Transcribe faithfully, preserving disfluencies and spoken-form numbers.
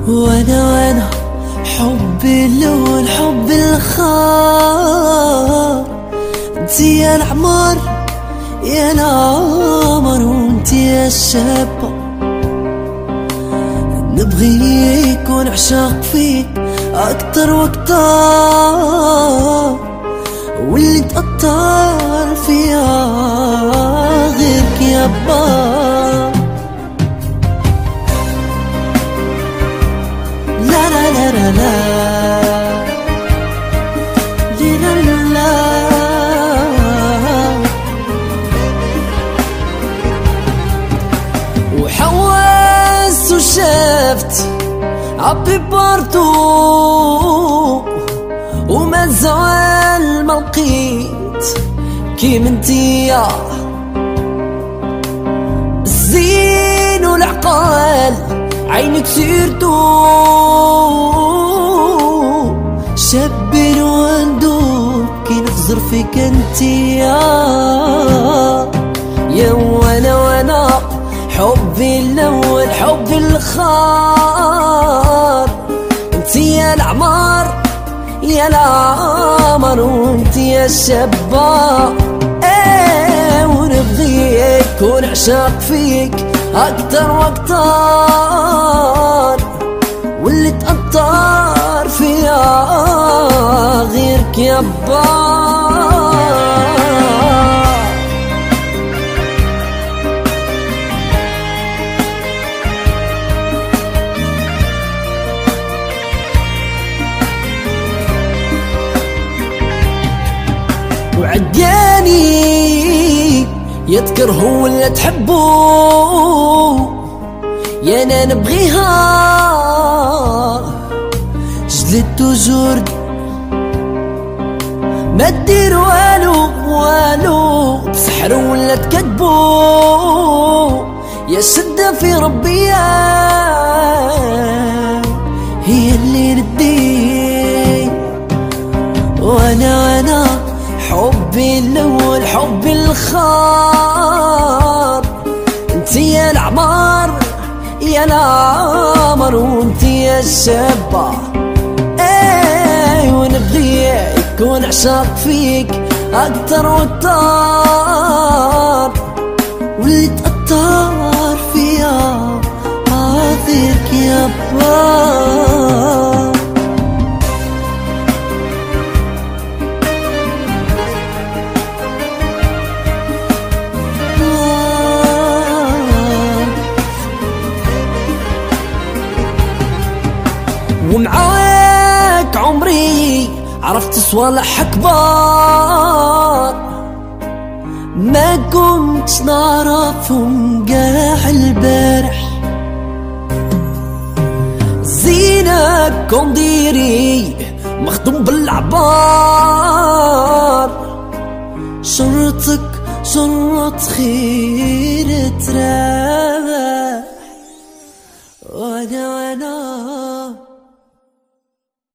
وانا وانا حبي الاول حبي الخار، انتي يا العمر يا العمر وانتي يا الشابة. نبغيك ونعشق فيك اكتر واكتر، واللي تأثر فيها غيرك يابا. لا لا لا لا لا لا لا لا. وحواس وشفت عبي بارتو وما زال ما لقيت كيما انتيا الزين والعقال عينك سيرتو شابين وندوب كي نخزر فيك انتيا. يا وانا وانا حبي الاول حبي الخار، انتي يا العمار يا العمر وانتي يا الشابة. ايه ونبغيك ونعشق فيك اكتر واكتر، واللي تأثر فيها غيرك يابا. وعدياني يذكره ولا تحبه، يا انا نبغيها جلد وجرد ما دير والو والو، تسحر ولا تكذبو يا شدة في ربي هي اللي ردي. وانا انا حبي الاول حبي الخار، انتي يا العمار يا العمر وانتي يا الشابة. اي ونبغيك ونعشق فيك اكتر واكتر، واللي تأثر فيها غيرك يابا. ومعاك عمري عرفت صوالح كبار ما كنتش نعرفهم قاع البارح. زينك كونديري مخدوم بالعبار، شرطك شرط خير ترابح. وانا وانا